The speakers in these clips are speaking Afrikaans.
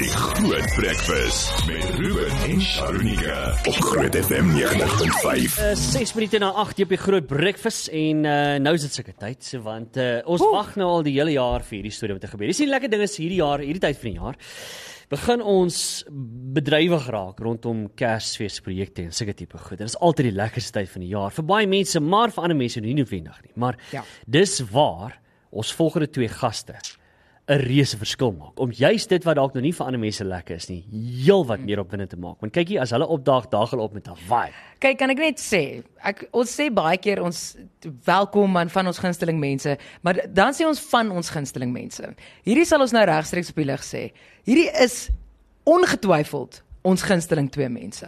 Die Groot Breakfast met Ruben en Sharonika op Groot FM 90.5. 6 minute na 8 op die Groot Breakfast en nou is dit sulke tyd, want ons wag nou al die hele jaar vir hierdie storie wat te gebeur. Dis nie lekker ding is hierdie tyd van die jaar. Begin ons bedrywig raak rondom Kersfeesprojekte en sulke tipe goed. Dit is altyd die lekkerste tyd van die jaar vir baie mense, maar vir ander mense nie noodwendig nie. Maar dis waar ons volgende 2 gaste 'n reuse verskil maak, om juist dit wat dalk nog nie vir ander mense lekker is nie, heel wat meer op binne te maak. Want kykie, as hulle opdaag, daag hulle op met 'n vibe. Kyk, kan ek net sê, ons sê baie keer ons welkom aan van ons gunsteling mense, maar dan sê ons van ons gunsteling mense. Hierdie sal ons nou regstreeks op die lig sê. Hierdie is ongetwyfeld ons gunsteling 2 mense.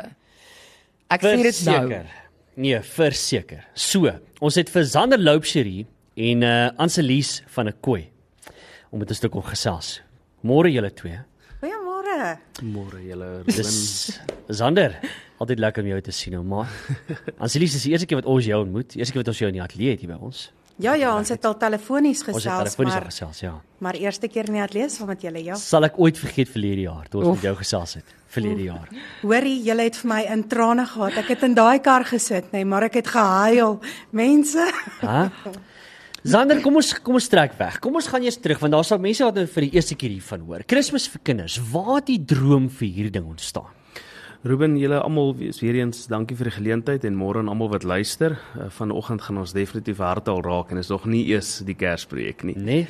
Ek sê dit nou. Nee, verseker. So, ons het vir Zander Loubser en Anselies van 'n Kooi om met 'n stuk gesels. Môre julle 2. Goeiemôre. Môre julle. Dis Zander, altyd lekker om jou te sien, maar Anselies is die eerste keer wat ons jou ontmoet, die eerste keer wat ons jou in die ateljee het hier by ons. Ja, ons het al telefonies gesels, Ons het telefonies gesels, ja. Maar eerste keer in die ateljee saam met julle, ja. Sal ek ooit vergeet verlede jaar, toe ons met jou gesels het, verlede jaar. Hoorie, julle het vir my in trane gehad. Ek het in daai kar gesit, nee, maar ek het gehuil. Mense. Ha? Zander, kom ons trek weg. Kom ons gaan eers terug, want daar sal mense wat nou vir die eerste keer hiervan hoor. Kersfees vir kinders, waar het die droom vir hierdie ding ontstaan? Ruben, julle almal weer eens dankie vir die geleentheid en môre aan almal wat luister. Vanoggend gaan ons definitief harte al raak en is nog nie eers die Kersprojek nie. Nee.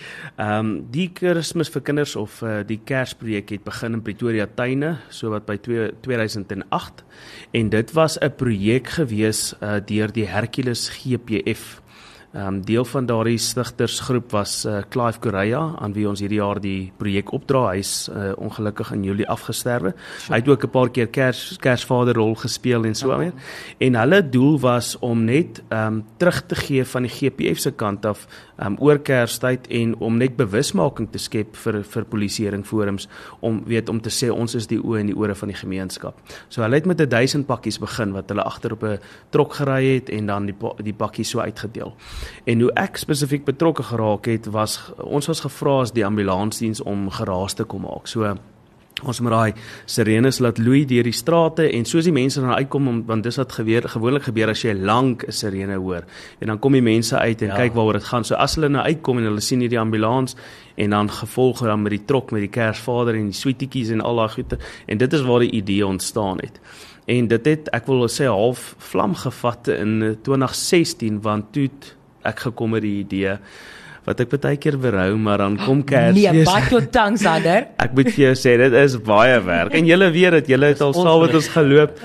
Die Kersfees vir kinders of die Kersprojek het begin in Pretoria Tuine, so wat by 2008 en dit was 'n projek gewees deur die Hercules GPF. Deel van daardie stigtersgroep was Clive Correa, aan wie ons hierdie jaar die projek opdra. Hy is ongelukkig in Julie afgesterwe. Hy het ook 'n paar keer Kersvaderrol gespeel en so meer. En hulle doel was om net terug te gee van die GPF se kant af oor Kerstyd en om net bewusmaking te skep vir polisieringforums om te sê ons is die oë en die ore van die gemeenskap. So hulle het met 1000 pakkies begin wat hulle agter op 'n trok gery het en dan die pakkies so uitgedeel. En hoe ek spesifiek betrokke geraak het, ons was gevra as die ambulansdiens om geraas te kom maak. So ons moet daai sirenes laat loei deur die strate en soos die mense dan uitkom, want dis wat gewoonlik gebeur as jy lank 'n sirene hoor. En dan kom die mense uit en kyk waaroor dit gaan. So as hulle nou uitkom en hulle sien hierdie ambulans en dan gevolg dan met die trok met die Kersvader en die sweetiekies en al daai goede. En dit is waar die idee ontstaan het. En dit het, ek wil sê, half vlam gevat in 2016, want toe ek gekom met die idee, wat ek baie keer berou, maar dan kom Kersfees. Nee, bak jou tang, Sander. Ek moet vir jou sê, dit is baie werk. En julle weet dit, julle het al saam met ons geloop.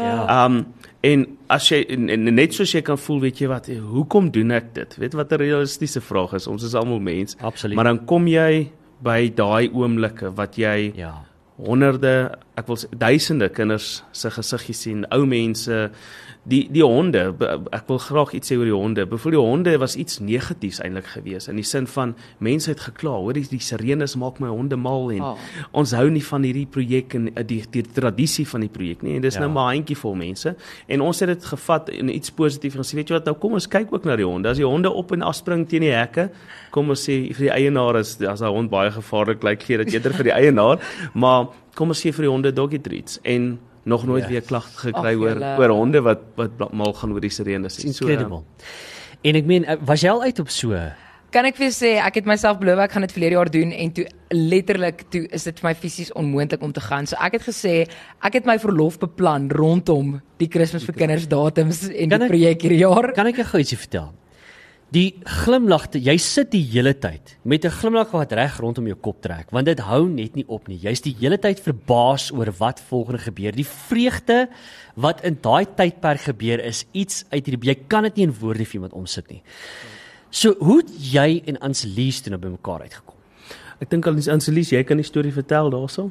En as jy, en net soos jy kan voel, weet jy wat, hoekom doen ek dit? Weet wat 'n realistiese vraag is, ons is almal mens. Absoluut. Maar dan kom jy by daai oomblikke, wat jy honderde, ek wil sê, duisende kinders se gesiggies sien, ou mense, die honde, ek wil graag iets sê oor die honde. Byvoorbeeld die honde was iets negatiefs eintlik gewees, in die sin van, mense het gekla, hoor die sirenes maak my honde mal, en ons hou nie van hierdie projek, en die tradisie van die projek nie, en dis nou maar 'n handjie vol mense, en ons het dit gevat in iets positief, en sê, weet jy wat, nou kom ons kyk ook na die honde, as die honde op en afspring teen die hekke, kom ons sê, vir die eienaar as die hond baie gevaarlik lyk, gee dit eerder vir die eienaar, maar kom ons sê vir die honde doggy treats, en nog nooit weer klag gekry oor honde wat mal gaan oor die sirenes. Incredible. En ek meen, was jy al uit op so? Kan ek vir sê, ek het myself beloof, ek gaan dit verlede jaar doen, en toe letterlik, toe is dit vir my fisies onmoontlik om te gaan. So ek het gesê, ek het my verlof beplan rondom die Kersfees vir kinders datums en die projek hierdie jaar. Kan ek jou gou ietsie vertel? Die glimlag, jy sit die hele tyd met 'n glimlag wat reg rondom jou kop trek, want dit hou net nie op nie. Jy's die hele tyd verbaas oor wat volgende gebeur. Die vreugde wat in daai tydperk gebeur is iets uit hierdie, jy kan dit nie in woorde vir iemand omsit nie. So, hoe het jy en Anselies toe nou by mekaar uitgekom? Ek dink Anselies, jy kan die storie vertel daarso.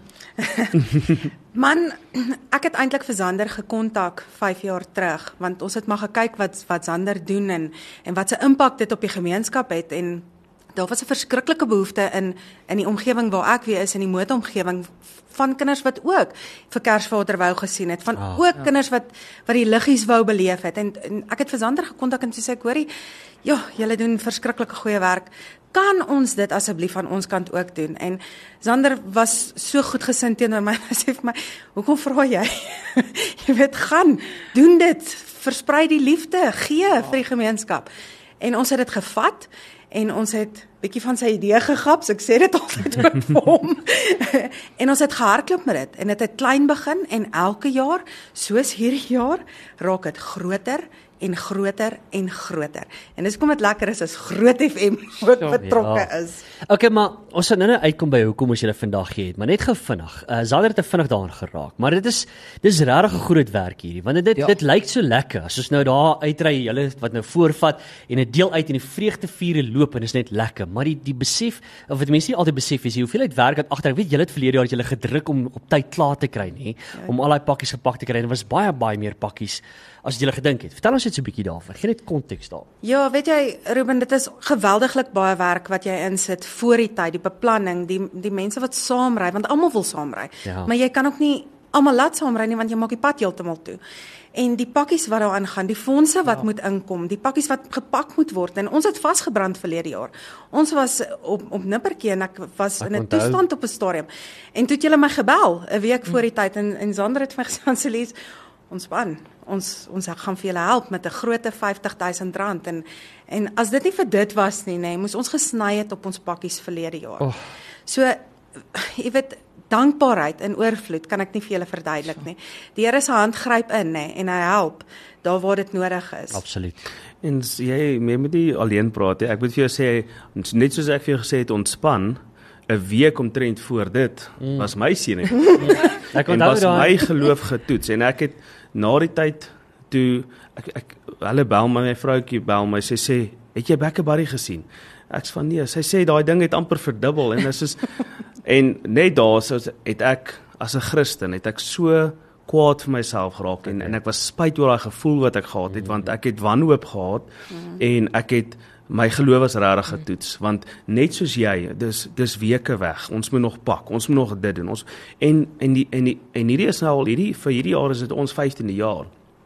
Man, ek het eintlik vir Zander gekontak 5 jaar terug, want ons het maar gekyk wat Zander doen en wat sy impak dit op die gemeenskap het, en daar was 'n verskriklike behoefte in die omgewing waar ek weer is, in die motoromgewing, van kinders wat ook vir Kersvader wou gesien het, van ook kinders wat die liggies wou beleef het, en ek het vir Zander gekontak en sy sê, ek hoorie, ja, julle doen verskriklike goeie werk, kan ons dit asseblief van ons kant ook doen? En Zander was so goed gesind teenoor my, hy sê vir my, hoekom vra jy? Jy weet, gaan, doen dit, versprei die liefde, gee vir die gemeenskap. En ons het dit gevat, en ons het bietjie van sy idee gegap, so ek sê dit altyd ook vir hom. En ons het gehardloop met dit, en dit het klein begin, en elke jaar, soos hierdie jaar, raak dit groter, en groter en groter. En dis kom dit lekker is as Groot FM ook betrokke is. Okay, maar ons gaan nou uitkom by hoekom ons julle vandag gee het, maar net gou vinnig. Zander het vinnig daarin geraak, maar dis regtig 'n groot werk hierdie, want dit lyk so lekker. As ons nou daar uitry, julle wat nou voorvat en 'n deel uit en die vreugdevuure loop en is net lekker, maar die besef, of wat mense nie altyd besef is, die hoeveelheid werk wat agter. Ek weet julle het verlede jaar julle gedruk om op tyd klaar te kry, nê, om al daai pakkies gepak te kry, en dit was baie meer pakkies as julle gedink het. Vertel ons net so 'n bietjie daarvan. Gee net konteks daar. Ja, weet jy, Ruben, dit is geweldiglik baie werk wat jy insit voor die tyd, die beplanning, die mense wat saamry, want almal wil saamry. Ja. Maar jy kan ook nie almal laat saamry nie, want jy maak die pad heeltemal toe. En die pakkies wat daaraan gaan, die fondse wat moet inkom, die pakkies wat gepak moet word, en ons het vasgebrand verlede jaar. Ons was op Nippertjie, en ek was in 'n toestand op 'n stadium. En toe het julle my gebel 'n week voor die tyd, en Zander het vir my gesê, Anselies, ontspan. Ons gaan vir julle help met 'n groot R50,000 en as dit nie vir dit was nie, moes ons gesny het op ons pakkies verlede jaar. So, jy weet, dankbaarheid in oorvloed kan ek nie vir julle verduidelik nie. Die Here se hand gryp in, en hy help daar waar dit nodig is. Absoluut. En jy moet nie alleen praat, ek moet vir jou sê, net soos ek vir jou gesê het, ontspan, 'n week omtrent voor dit, was my siening. En was my geloof getoets, en ek het na die tyd, toe, hulle bel my vroukie bel my, sy sê, het jy Bekkebarrie gesien? Ek sê van nee, sy sê, daai ding het amper verdubbel, en is en net daar, so het ek, as 'n Christen, het ek so kwaad vir myself geraak, en ek was spyt oor daai gevoel wat ek gehad het, want ek het wanhoop gehad, en ek het, my geloof was regtig getoets, want net soos jy, dis weke weg, ons moet nog pak, ons moet nog dit doen, en hierdie is nou al, vir hierdie jaar is dit ons 15de jaar,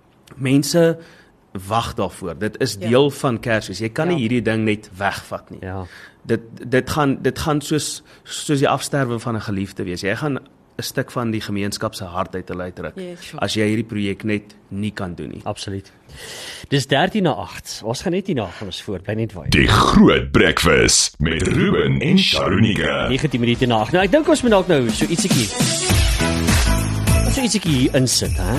mense wag daarvoor, dit is deel van Kersfees, jy kan nie hierdie ding net wegvat nie, dit gaan soos die afsterwe van 'n geliefde wees, jy gaan 'n stuk van die gemeenskap se hart uit hulle uitruk, as jy hierdie projek net nie kan doen nie. Absoluut. Dis 13:08. Ons gaan net hierna gaan ons voort, bly net waai. Die Groot Breakfast met Ruben en Sharonika. 19 minute na 8. Nou ek dink ons moet dalk nou so ietsiekie hier insit, hè?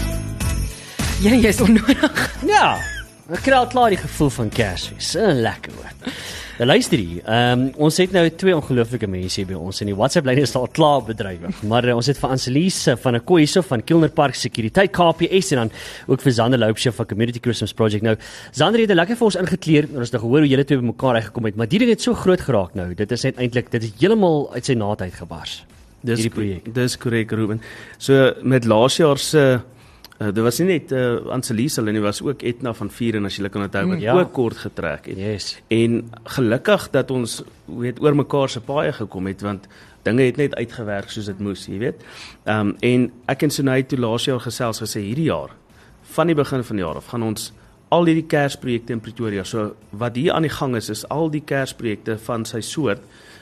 Jy is onnodig. Ja. Ek kry al klaar die gevoel van Kersfees. Lekker hoor. Nou luister hier, ons het nou 2 ongelooflike mense hier by ons en die WhatsApp lyn is al klaar bedrywig, maar ons het vir Anselies van 'n Koiso van Kilner Park Sekuriteit KPS en dan ook vir Zander Loupshow van Community Christmas Project. Nou, Zander het lekker vir ons ingekleer en ons het gehoor hoe julle twee bymekaar uitgekom het, maar die ding het so groot geraak nou. Dit is net eintlik, dit het heeltemal uit sy naad uitgebars. Hierdie projek. Dis korrek, Ruben. So met laas jaar se dit was nie net Anselies hulle nie, was ook Etna van Vieren, as julle kan onthou, wat ook kort getrek het. Yes. En gelukkig dat ons oor mekaar se paaie gekom het, want dinge het net uitgewerk soos dit moes, jy weet. En ek en Sunay toe laas jaar gesels gesê, hierdie jaar, van die begin van die jaar af, gaan ons al hierdie Kersprojekte in Pretoria, so wat hier aan die gang is al die Kersprojekte van sy soort,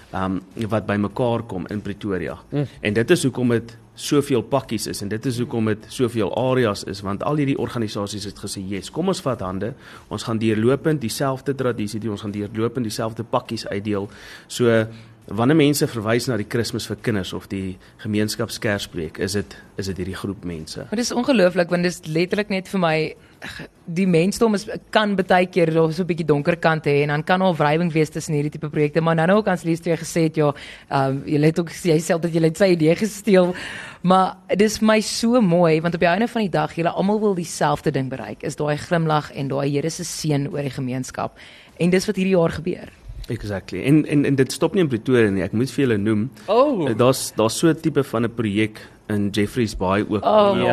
wat by mekaar kom in Pretoria. En dit is hoekom dit soveel pakkies is, en dit is hoekom dit soveel areas is, want al hierdie organisasies het gesê, yes, kom ons vat hande, ons gaan deurlopend dieselfde tradisie doen, ons gaan deurlopend dieselfde pakkies uitdeel, so wanneer mense verwys na die Kersfees vir kinders of die gemeenskapskerspreek, is dit hierdie groep mense. Maar dis ongelooflik, want dis letterlik net vir my, die mensdom kan baie keer so 'n bietjie donker kant hê en dan kan al wrywing wees tussen hierdie tipe projekte, maar nou ook Anselies het gesê het, jy het ook jy self dat jy het sy idee gesteel, maar dit is my so mooi, want op die einde van die dag, julle almal wil dieselfde ding bereik, is daai glimlag en daai Here se seën oor die gemeenskap, en dis wat hierdie jaar gebeur. Exactly. En dit stop nie in Pretoria nie, ek moet vir julle noem, daar's so 'n tipe van 'n projek in Jeffreys Bay ook.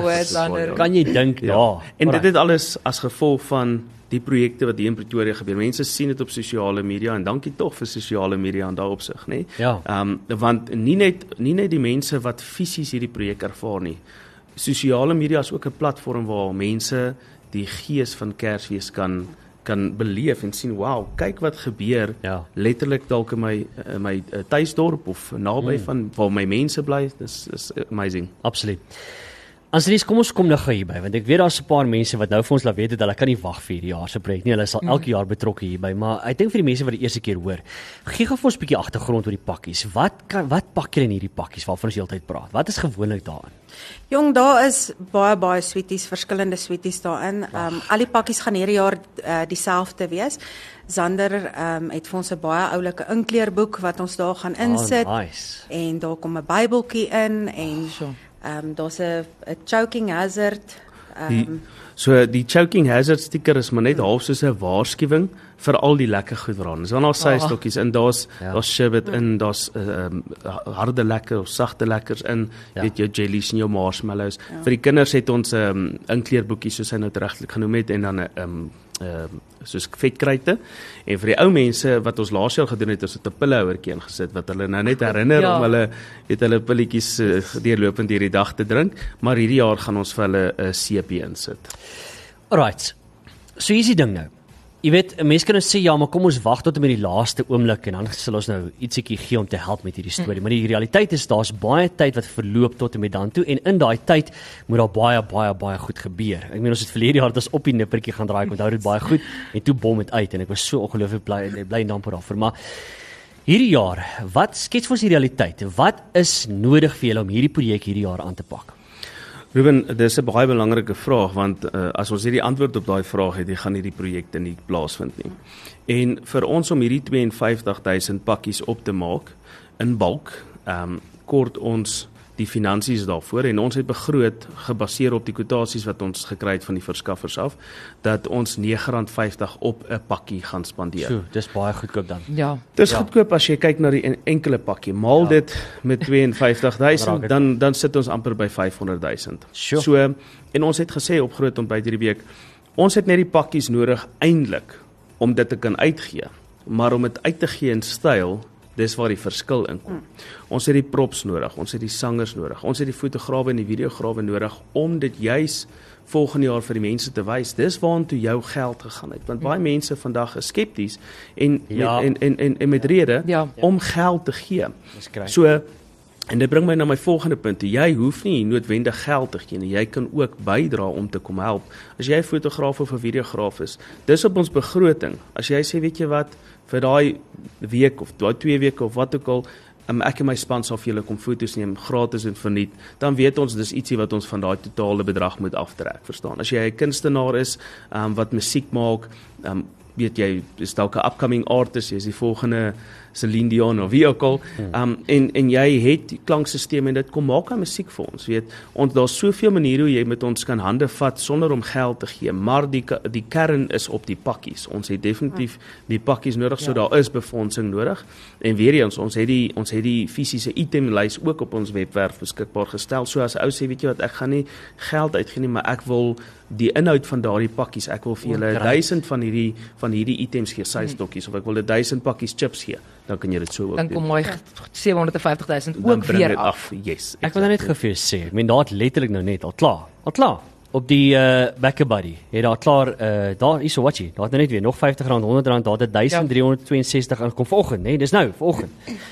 Kan jy dink, En dit het alles as gevolg van die projekte wat hier in Pretoria gebeur. Mense sien dit op sosiale media, en dankie tog vir sosiale media in daai opsig, nê? Want nie net die mense wat fisies hierdie projek ervaar nie. Sosiale media is ook 'n platform waar mense die gees van Kersfees kan kan beleef en sien, wow, kyk wat gebeur, Ja. letterlik dalk in my tuisdorp of naby van waar my mense bly, dis amazing. Absoluut. Anselies, kom ons kom nou gou hierby, want ek weet daar's 'n paar mense wat nou vir ons laat weet dat hulle kan nie wag vir hierdie jaar se projek nie. Hulle sal elke jaar betrokke hierby, maar ek dink vir die mense wat die eerste keer hoor, gee gou vir ons 'n bietjie agtergrond oor die pakkies. Wat pak julle in hierdie pakkies waarvan ons heeltyd praat? Wat is gewoonlik daarin? Jong, daar is baie sweeties, verskillende sweeties daarin. Al die pakkies gaan hierdie jaar dieselfde wees. Zander het vir ons 'n baie oulike inkleerboek wat ons daar gaan insit. Nice. En daar kom 'n Bybeltjie in en daar's 'n choking hazard. So die choking hazard sticker is maar net half soos 'n waarskuwing vir al die lekker goed waaraan. Dis dan al systokkies in, daar's sherbet in, daar's harde lekker of sagte lekkers in, weet jou jellies en jou marshmallows. Vir die kinders het ons inkleerboekies soos hy nou regtig genoem het en dan soos vetkruite, en vir die ou mense wat ons laas jaar gedoen het, ons het 'n pillehouertjie ingesit wat hulle nou net herinner om hulle pilletjies deurlopend hierdie dag te drink, maar hierdie jaar gaan ons vir hulle 'n CP insit. Alright. So hier's die ding nou. Jy weet, 'n mens kan nou sê ja, maar kom ons wag tot en met die laaste oomblik en dan sal ons nou ietsiekie gee om te help met hierdie storie. Maar die realiteit is daar's baie tyd wat verloop tot en met dan toe en in daai tyd moet daar baie goed gebeur. Ek meen ons het verlede jaar dit op die nippertjie gaan draai, ek onthou dit baie goed en toe bom het uit en ek was so ongelooflik bly en dankbaar daarvoor. Maar hierdie jaar, wat skets vir ons die realiteit? Wat is nodig vir julle om hierdie projek hierdie jaar aan te pak? Ruben, dis 'n baie belangrike vraag, want as ons hierdie antwoord op daai vraag het, gaan hierdie projekte nie plaasvind nie. En vir ons om hierdie 52,000 pakkies op te maak in bulk, kort ons die finansies daarvoor en ons het begroot gebaseer op die kwotasies wat ons gekry het van die verskaffers af, dat ons R9.50 op 'n pakkie gaan spandeer. So, dis baie goedkoop dan. Ja. Dis goedkoop as jy kyk na die enkele pakkie. Maal dit met 52,000, dan sit ons amper by 500,000. Sure. So, en ons het gesê op groot ontbyt hierdie week, ons het net die pakkies nodig eintlik om dit te kan uitgee, maar om dit uit te gee in styl, dis waar die verskil inkom. Ons het die props nodig, ons het die sangers nodig, ons het die fotograwe en die videograwe nodig om dit juis volgende jaar vir die mense te wys. Dis waartoe jou geld gegaan het, want baie mense vandag is skepties en met rede om geld te gee. So, en dit bring my na my volgende punt. Jy hoef nie noodwendig geld te gee nie. Jy kan ook bydra om te kom help. As jy 'n fotograaf of 'n videograaf is, dis op ons begroting. As jy sê, weet jy wat, vir daai week of daai 2 weke of wat ook al, ek en my span sal vir julle kom foto's neem, gratis en verniet, dan weet ons dis ietsie wat ons van daai totale bedrag moet aftrek, verstaan. As jy 'n kunstenaar is wat musiek maak, weet jy, is dalk 'n upcoming artist, jy is die volgende Celine Dion of wie ook al, en jy het die klankstelsel en dit kom maak aan musiek vir ons, weet, ons daar's soveel maniere hoe jy met ons kan hande vat sonder om geld te gee, maar die kern is op die pakkies. Ons het definitief die pakkies nodig, so daar is befondsing nodig, en weer eens, ons het die fisiese itemlys ook op ons webwerf beskikbaar gestel, so as ou sê, weet jy wat, ek gaan nie geld uitgee nie, maar ek wil die inhoud van daardie pakkies, ek wil vir julle 1000 van hierdie items gee, systokkies, of ek wil 1000 pakkies chips gee, dan kan jy dit so ook dan doen. kom mooi 750,000 ook weer af. Yes, Ek wil nou net gou sê, ek meen daar het letterlik nou net al klaar. Op die Backabuddy het daar klaar daar hierso wat jy, daar het nou net weer nog R50, R100, daar het 1362 ingekom vanoggend, nee, dis nou vanoggend.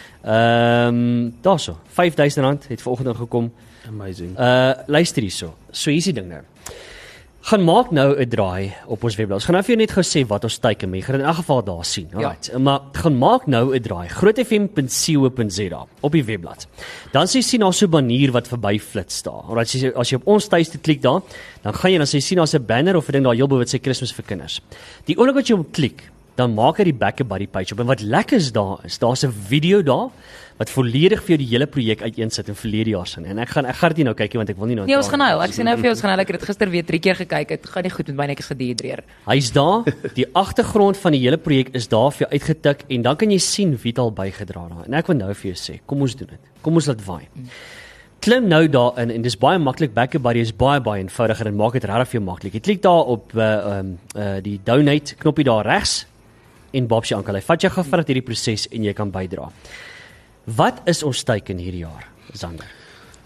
Daarso, R5000 het vanoggend ingekom. Amazing. Luister hierso. So hier's die ding nou. Gaan maak nou 'n draai op ons webblad. Ons gaan nou vir jou net gou sê wat ons teiken mee. Gaan in elk geval daar sien. Alright. Maar gaan maak nou 'n draai. grootfm.co.za op die webblad. Dan sien daar so 'n banner wat verby flits daar. Alright, as jy op ons tuiste klik daar, dan gaan jy dan sien daar's 'n banner of 'n ding daar heel bo wat sê Kersfees vir kinders. Die oomblik wat jy hom klik, dan maak hy die Backabuddy page op. En wat lekker is daar's 'n video daar wat volledig vir jou die hele projek uiteensit in verlede jaar se. En ek gaan dit nie nou kykie want ek wil nie nou. Nee, ons gaan nou. Ek sê nou vir jou, ons gaan ek het gister weer 3 keer gekyk. Dit gaan nie goed met my netjies gedehidreer. Hy's daar. Die agtergrond van die hele projek is daar vir jou uitgetik en dan kan jy sien wie dit al bygedra het. En ek wil nou vir jou sê, kom ons doen dit. Kom ons laat vaai. Klim nou daarin en dis baie maklik. Backabuddy is baie eenvoudiger en maak dit regtig vir jou maklik. Jy klik daar op die donate knoppie daar regs en Bob se ankel. Hy vat jou gou vinnig hierdie proses en jy kan bydra. Wat is ons teiken hierdie jaar, Zander?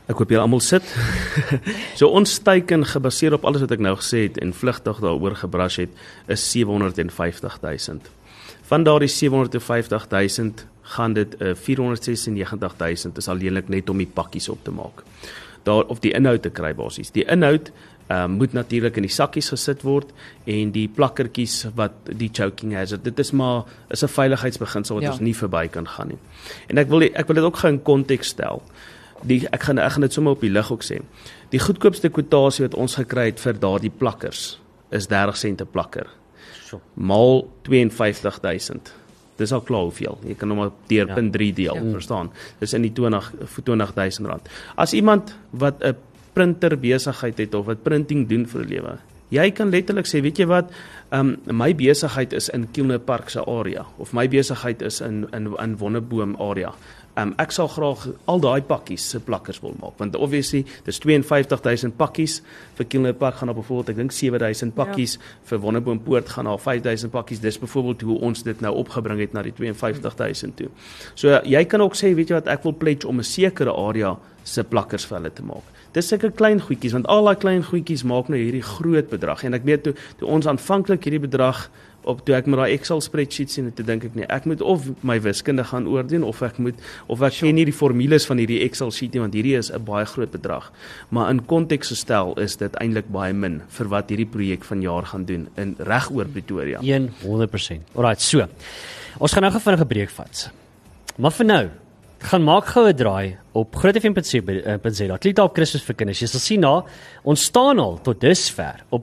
Ek hoop julle almal sit. So ons teiken gebaseer op alles wat ek nou gesê het en vlugtig daaroor gebrush het, is 750.000. Van daardie 750.000 gaan dit 496.000 is alleenlik net om die pakkies op te maak. Of die inhoud te kry basies. Die inhoud moet natuurlik in die sakkies gesit word en die plakkertjies wat die choking hazard, dit is 'n veiligheidsbeginsel wat ons nie verby kan gaan nie. En ek wil dit ook gou in konteks stel. Ek gaan dit sommer op die lig ook sê. Die goedkoopste kwotasie wat ons gekry het vir daardie plakkers is 30 sent 'n plakker. Maal 52.000. Dis al klaar hoeveel. Jy kan hom op deur .3 deel, verstaan? Dis in die 20.000 rand. As iemand wat 'n printer besigheid het of wat printing doen vir 'n lewe, jy kan letterlik sê, weet jy wat, my besigheid is in Kielne Park se area of my besigheid is in Wonneboom area. Ek sal graag al daai pakkies se plakkers wil maak, want obviously dis 52.000 pakkies vir Kielne Park gaan op byvoorbeeld ek dink 7.000 pakkies vir Wonneboompoort gaan na 5.000 pakkies. Dis byvoorbeeld hoe ons dit nou opgebring het na die 52.000 toe. So jy kan ook sê, weet jy wat, ek wil pledge om 'n sekere area se plakkers vir hulle te maak. Dis seker klein goedjies, want al daai klein goedjies maak nou hierdie groot bedrag. En ek weet toe ons aanvanklik hierdie bedrag toe ek met daai Excel spreadsheet sien, toe dink ek nee, ek moet of my wiskunde gaan oordoen of ek ken nie die formules van hierdie Excel sheet nie, want hierdie is 'n baie groot bedrag. Maar in konteks gestel is dit eintlik baie min vir wat hierdie projek vanjaar gaan doen in reg oor Pretoria. 100%. Alright, so. Ons gaan nou gou vinnig 'n breek vat. Maar vir nou gaan maak gou 'n draai op grootfm.co.za. Klik daar op Christus vir kinders. Jy sal sien ons staan al tot dusver op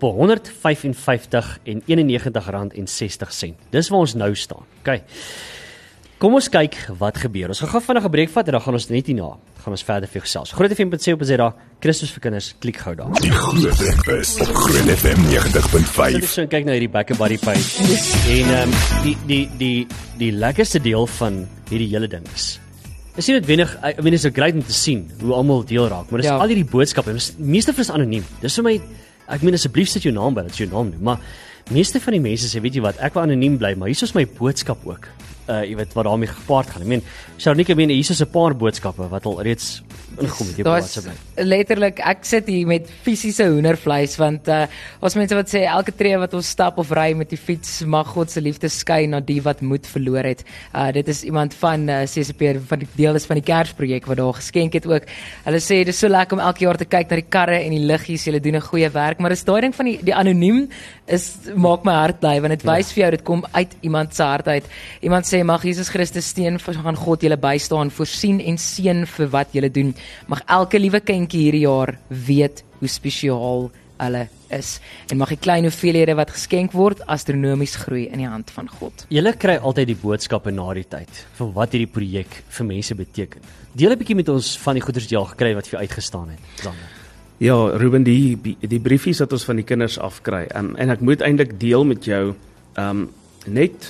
R155.91.60. Dis waar ons nou staan. OK. Kom ons kyk wat gebeur. Ons gaan gou vinnig 'n breek vat en dan gaan ons net hierna gaan ons verder vir gesels. grootfm.co.za, Christus vir kinders, klik gou daar. Die Groot Breakfast op Groot FM 90.5. Ek so kyk na hierdie Back and Body page. En die lekkerste deel van hierdie hele ding is nie noodwendig, ek meen, is so great om te sien hoe almal deel raak, maar dis al hierdie boodskappe, meeste van is anoniem. Dis vir my, ek meen, asseblief sit jou naam by, dat is jou naam nie, maar meeste van die mense sê, weet jy wat, ek wil anoniem bly, maar hier is my boodskap ook. Jy weet wat daarmee gepaard gaan. Ek meen, Sharnika, hier is 'n paar boodskappe wat al reeds ingekom het op WhatsApp. Letterlik, ek sit hier met fisiese hoendervleis, want ons mense wat sê elke tree wat ons stap of ry met die fiets mag God se liefde skyn na die wat moed verloor het. Dit is iemand van CCP van die deel is van die Kersprojek wat daar geskenk het ook. Hulle sê dit is so lekker om elke jaar te kyk na die karre en die liggies. Julle doen 'n goeie werk, maar dis daai ding van die anoniem maak my hart bly, want dit wys vir jou dit kom uit iemand se hart uit. Iemand sê mag Jesus Christus steun van God julle bystaan, voorsien en seën vir wat julle doen. Mag elke liewe kindjie hierdie jaar weet hoe spesiaal hulle is. En mag die klein hoeveelhede wat geskenk word astronomies groei in die hand van God. Julle kry altyd die boodskappe na die tyd van wat hierdie projek vir mense beteken. Deel 'n bietjie met ons van die goeders wat jy al gekry wat vir jou uitgestaan het, Sander. Ja, Ruben, die briefies wat ons van die kinders afkry. En ek moet eintlik deel met jou net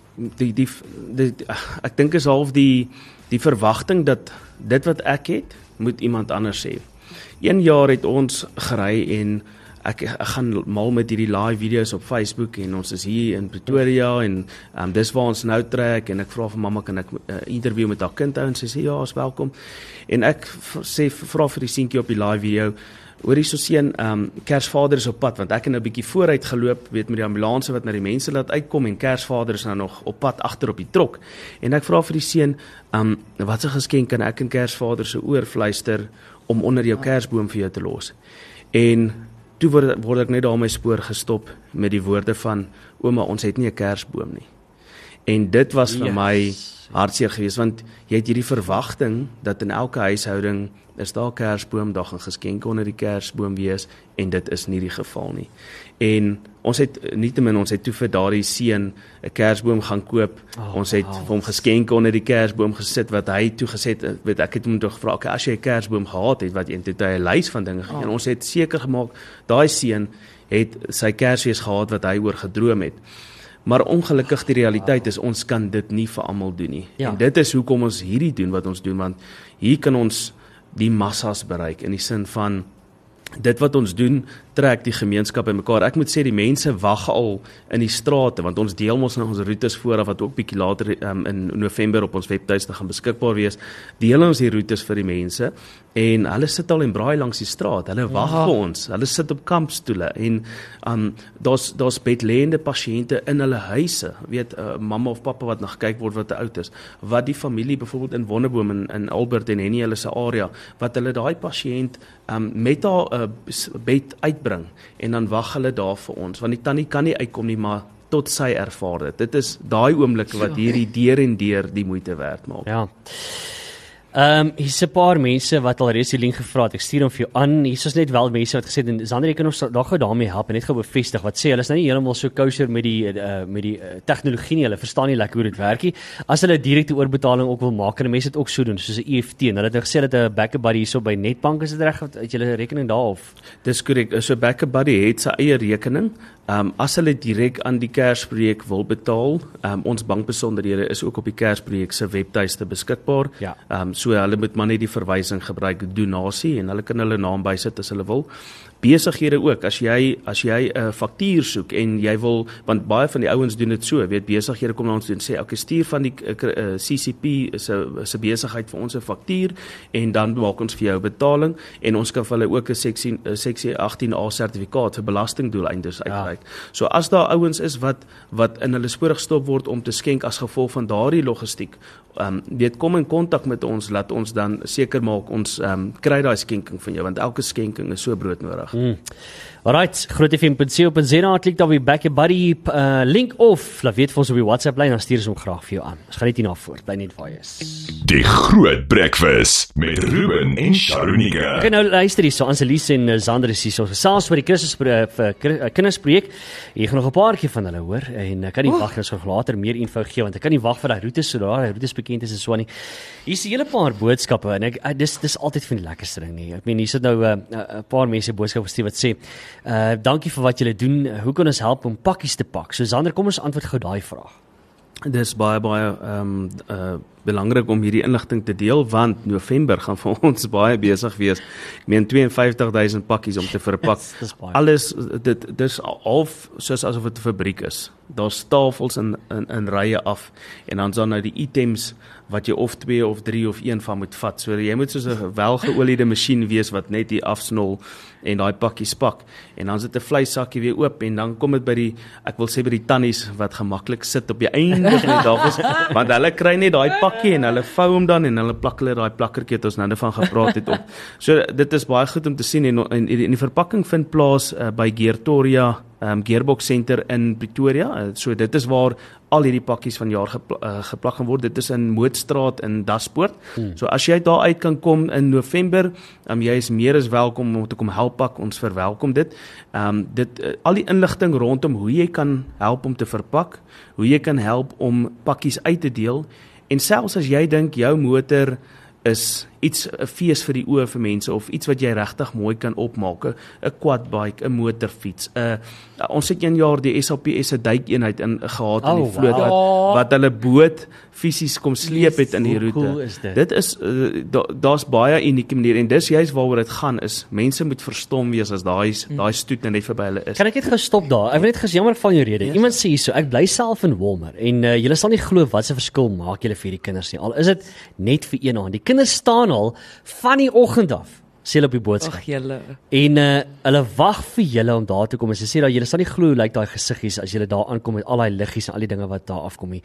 ek dink is half die verwagting dat dit wat ek het, moet iemand anders hê. 1 jaar het ons gery en ek gaan mal met hierdie live video's op Facebook en ons is hier in Pretoria en dis waar ons nou trek en ek vra vir mamma kan ek interview met haar kind hou en sy sê ja, is welkom. En ek vra vir die seentjie op die live video, hoorie so seun, Kersvader is op pad, want ek het nou 'n bietjie vooruit geloop, weet met die ambulanse wat na die mense laat uitkom en Kersvader is nou nog op pad agter op die trok. En ek vra vir die seun, wat 'n geskenk kan ek in Kersvader se oor fluister om onder jou Kersboom vir jou te los? En toe word ek net daar my spoor gestop met die woorde van, ouma, ons het nie 'n Kersboom nie. En dit was vir my hartseer geweest, want jy het hierdie verwagting dat in elke huishouding is daar 'n Kersboom, daar gaan geskenke onder die Kersboom wees, en dit is nie die geval nie. En ons het toe vir daardie seun 'n Kersboom gaan koop. Ons het vir hom geskenke onder die Kersboom gesit wat hy toe gesê het, weet ek het hom toe gevra, okay, as jy 'n Kersboom gehad het, wat jy het hy 'n lys van dinge gegee. En ons het seker gemaak daai seun het sy Kersfees gehad wat hy oor gedroom het. Maar ongelukkig die realiteit is, ons kan dit nie vir almal doen nie. En dit is hoekom ons hierdie doen wat ons doen, want hier kan ons die massas bereik, in die sin van, dit wat ons doen, trek die gemeenskap in mekaar. Ek moet sê, die mense wag al in die strate, want ons deel ons roetes vooraf, wat ook bietjie later in November op ons webtuiste gaan beskikbaar wees, deel ons die roetes vir die mense, en hulle sit al en braai langs die straat, hulle wag vir ons, hulle sit op kampstoele, en daar's bedlêende pasiënte in hulle huise, weet, mamma of pappa wat nog gekyk word wat te oud is, wat die familie, byvoorbeeld in Wonderboom, in Albert en Henny, hulle se area, wat hulle daai pasiënt met haar bed uitbring, en dan wag hulle daar vir ons, want die tannie kan nie uitkom nie, maar tot sy ervaar dit. Dit is daai oomblik wat hierdie deur en deur die moeite werd maak. Ja. Hier's 'n paar mense wat al reeds die link gevra het. Ek stuur hom vir jou aan. Hier's ons net wel mense wat gesê het, Sander, jy kan ons daar gou daarmee help en net gou bevestig. Wat sê hulle is nou nie heeltemal so kosher met die tegnologie nie. Hulle verstaan nie lekker hoe dit werk nie. As hulle direkte oorbetaling ook wil maak, kan mense dit ook so doen, soos 'n EFT. En hulle het gesê dat 'n Backup Buddy hierso by Netbank, is dit reg? Het julle rekening daar of? Dis korrek. So Backup Buddy het sy eie rekening. As hulle direk aan die Kersprojek wil betaal, ons bankbesonderhede is ook op die Kersprojek se webtuiste beskikbaar. Ja. So hulle moet maar net die verwysing gebruik, donasie, en hulle kan hulle naam bysit as hulle wil. Besighede ook, as jy 'n faktuur soek en jy wil, want baie van die ouens doen dit so, weet, besighede kom na ons toe en sê, okay, stuur van die CCP se besigheid vir ons 'n faktuur, en dan maak ons vir jou betaling, en ons kan vir hulle ook 'n seksie 18A sertifikaat vir belastingdoeleindes uitreik. So as daar ouens is wat in hulle spoor gestop word om te skenk as gevolg van daardie logistiek, weet, kom in kontak met ons, laat ons dan seker maak ons kry daai skenking van jou, want elke skenking is so broodnodig. Alright, grootfm.co.za, klik daar op die Backup Buddy link of laat weet vir ons op die WhatsApp lyn, dan stuur ons hom graag vir jou aan. Ons gaan net hierna voort, bly net waar jy is. Die Groot Breakfast met Ruben en Sharonika. Ek nou luister hier, so Anselise en Sander is hier, so gesels oor die kindersprojek. Jy gaan nog 'n paar keer van hulle hoor, en ek kan nie wag, ons gaan later meer info gee, want ek kan nie wag vir daai roetes, so daai roetes bekend is en so aan nie. Hier's 'n hele paar boodskappe, en dis altyd van die lekkerste ding nie. Ek meen, hier sit nou 'n paar mense boodskappe gestuur wat sê, dankie vir wat julle doen, hoe kan ons help om pakkies te pak? So Sander, kom ons antwoord gou daai vraag. Dis baie belangrik om hierdie inligting te deel, want November gaan vir ons baie besig wees. Ek meen 52,000 pakkies om te verpak. Dis baie. Alles, dis half soos asof dit 'n fabriek is. Daar's tafels in rye af, en dan is daar nou die items wat jy of 2 of 3 of 1 van moet vat. So jy moet soos 'n welgeoliede masjien wees wat net die afsnol en daai pakkies pak. En dan sit 'n vleissakkie weer oop, en dan kom dit by die, ek wil sê by die tannies wat gemaklik sit op die einde van die tafels, want hulle kry net daai pakkie en hulle vou hom dan en hulle plak hulle daai plakkertjie wat ons nou van gepraat het op. So dit is baie goed om te sien, en die verpakking vind plaas by Geertoria Gearbox Center in Pretoria. So dit is waar al hierdie pakkies van jaar geplak gaan word. Dit is in Mootstraat in Daspoort. So as jy daar uit kan kom in November, jy is meer as welkom om te kom help pak. Ons verwelkom dit. Al die inligting rondom hoe jy kan help om te verpak, hoe jy kan help om pakkies uit te deel, en selfs as jy dink jou motor is iets, 'n fees vir die oë vir mense, of iets wat jy regtig mooi kan opmaak, 'n quadbike, 'n motorfiets. Ons het 1 jaar die SAPS se duikeenheid gehad in die vloot, wat hulle boot fisies kom sleep het in die roete. Cool is dit? Dit is, daar's baie unieke maniere, en dis juist waaroor dit gaan, is mense moet verstom wees as daai stoet net verby hulle is. Kan ek net gou stop daar? Ek weet net jammer van jou rede. Iemand sê hierso, ek bly self in Walmer, en julle sal nie glo wat se verskil maak julle vir die kinders nie. Al is dit net vir een aand. Die kinders staan al van die oggend af, sê hulle op die boodskap. Ag julle. En hulle wag vir julle om daar te kom. En sy sê dat julle sal nie glo hoe lyk daai gesiggies as julle daar aankom met al daai liggies en al die dinge wat daar afkom nie.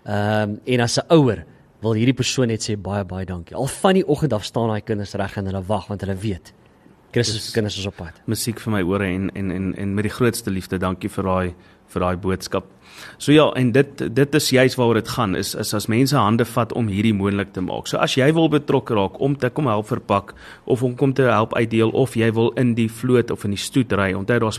En as 'n ouer wil hierdie persoon net sê baie dankie. Al van die oggend af staan daai kinders reg en hulle wag, want hulle weet Christus kinders is op pad. Musiek vir my ore, en met die grootste liefde, dankie vir daai boodskap. So ja, en dit is juist waaroor dit gaan, is as mense hande vat om hierdie moontlik te maak. So as jy wil betrokke raak om te kom help verpak, of om kom te help uitdeel, of jy wil in die vloot of in die stoet ry, onthou daar's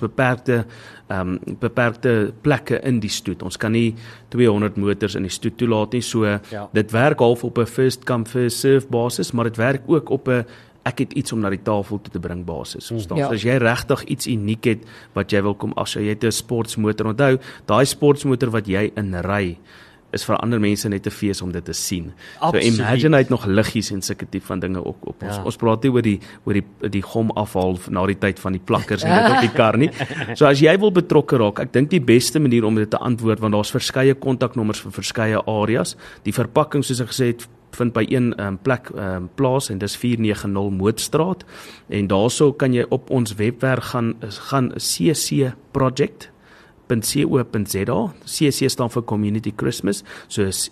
beperkte plekke in die stoet. Ons kan nie 200 motors in die stoet toelaat nie, so dit werk half op 'n first come first serve basis, maar dit werk ook op 'n ek het iets om na die tafel toe te bring basis. So as jy regtig iets uniek het wat jy wil kom as jy het 'n sportsmotor, onthou, daai sportsmotor wat jy inry is vir ander mense net 'n fees om dit te sien. Absoluut. So Imagine het nog liggies en sulke tipe van dinge ook op. Ons praat nie oor die gom afhaal na die tyd van die plakkers en dit op die kar nie. So as jy wil betrokke raak, ek dink die beste manier om dit te antwoord, want daar's verskeie kontaknommers vir verskeie areas. Die verpakking, soos ek gesê het, vind by een plek plaas en dis 490 Mootstraat, en daarso kan jy op ons webwerf gaan ccproject.co.za. CC staan vir Community Christmas, so is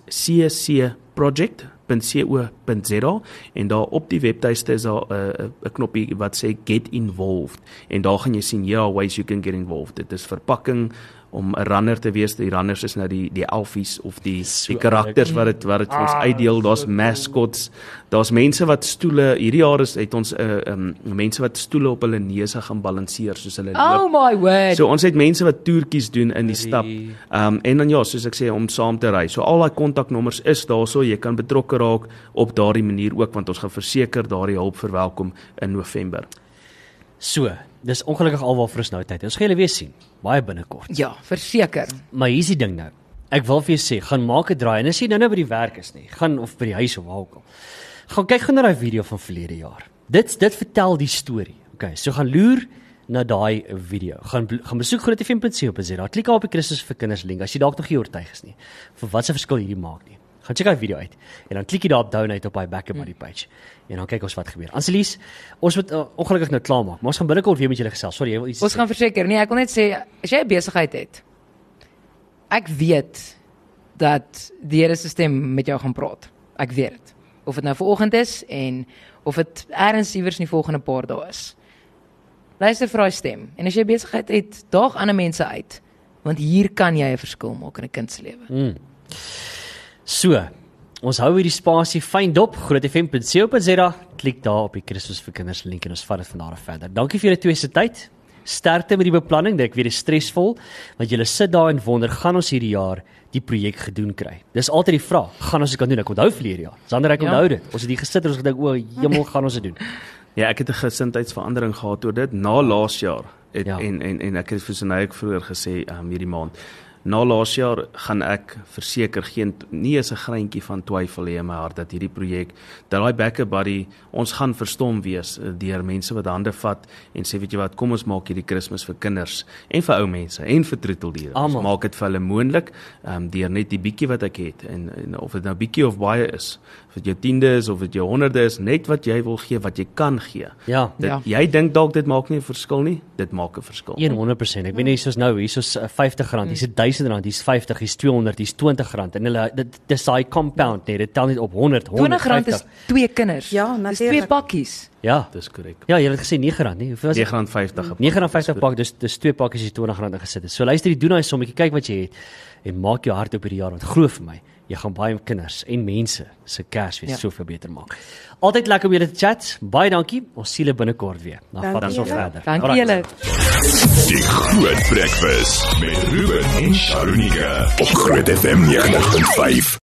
ccproject.co.za, en daar op die webtuiste is daar 'n knoppie wat sê Get Involved, en daar gaan jy sien, ways you can get involved. Dit is verpakking om 'n runner te wees. Die runners is nou die elfies of die karakters wat dit vir ons uitdeel. Daar's mascots, daar's mense wat stoele, hierdie jaar het ons mense wat stoele op hulle neuse gaan balanseer soos hulle loop. Oh my word. So ons het mense wat toertjies doen in die stap, en dan soos ek sê, om saam te ry. So al daai kontaknommers is daarso, jy kan betrokke raak op daardie manier ook, want ons gaan verseker daardie hulp verwelkom in November. So, dis ongelukkig alwaar vir ons nou tyd. Ons gaan julle weer sien, baie binnekort. Ja, verseker. Maar hier's die ding nou. Ek wil vir jou sê, gaan maak 'n draai, en as jy nou by die werk is nie, gaan of by die huis of waar ook al. Gaan kyk na daai video van verlede jaar. Dit vertel die storie. Okay, so gaan loer na daai video. Gaan besoek grootfm.co.za. Klik op die Christus vir kinders link as jy dalk nog nie oortuig is nie vir wat se verskil hierdie maak nie. Gaan check daai video uit en dan klik jy daar op donate op daai backup buddy page. En dan kyk ons wat gebeur. Anselies, ons moet ongelukkig nou klaar maak, maar ons gaan binnekort weer met julle gesels. Sorry, jy wil iets Ons gaan verseker. Nee, ek wil net sê, as jy 'n besigheid het, ek weet dat die Here se stem met jou gaan praat. Ek weet dit. Of dit nou vanoggend is en of dit eers iewers in die volgende paar dae is. Luister vir daai stem. En as jy besigheid het, daag ander mense uit, want hier kan jy 'n verskil maak in 'n kind se lewe. So, ons hou hierdie spasie fyn dop, grootfm.co.za, klik daar op die Christus vir kinders link en ons vat dit van daar af verder. Dankie vir julle twee se tyd. Sterkte met die beplanning, dit ek weet is stresvol, want julle sit daar en wonder, gaan ons hierdie jaar die projek gedoen kry? Dis altyd die vraag, gaan ons dit kan doen? Ek onthou verlede jaar. Sander, ek onthou dit. Ons het hier gesit en ons gedink, o, hemel, gaan ons dit doen. Ja, ek het 'n gesindheidsverandering gehad oor dit na laas jaar. En ek het vir Sinay ook vroeër gesê hierdie maand. Na laas jaar gaan ek verseker nie eens 'n greintjie van twyfel hê in my hart dat hierdie projek, dat daai backup buddy, ons gaan verstom wees deur mense wat hande vat en sê, weet jy wat, kom ons maak hierdie Kersfees vir kinders en vir ou mense en vir troeteldiere. Ons maak dit vir hulle moontlik deur net die bietjie wat ek het en of dit nou bietjie of baie is, of dit jou 10de is of dit jou 100de is, net wat jy wil gee, wat jy kan gee. Ja. Jy dink dalk dit maak nie 'n verskil nie, dit maak 'n verskil. 100%. Ek weet nie soos nou, hier's R50, hier's R1000, hier's 50, hier's 200, hier's R20 en hulle dis daai compound net, dit tel net op 100, R20 is 2 kinders. Ja, dis natuurlik. 2 pakkies. Ja, dis korrek. Ja, jy het gesê R9 nie. Hoeveel was dit? R9.50. R9.50 pak, dis 2 pakkies is R20 ingesit. So luister, doen daai sommetjie, kyk wat jy het en maak jou hart op hierdie jaar, want glo vir my, jy gaan baie kinders en mense se Kersfees soveel beter maak. Altyd lekker om julle te chat. Baie dankie. Ons sien julle binnekort weer. Dan vat ons op verder. Dankie julle. Die Groot Breakfast met Ruben en Sharunika op Groot FM 90.5.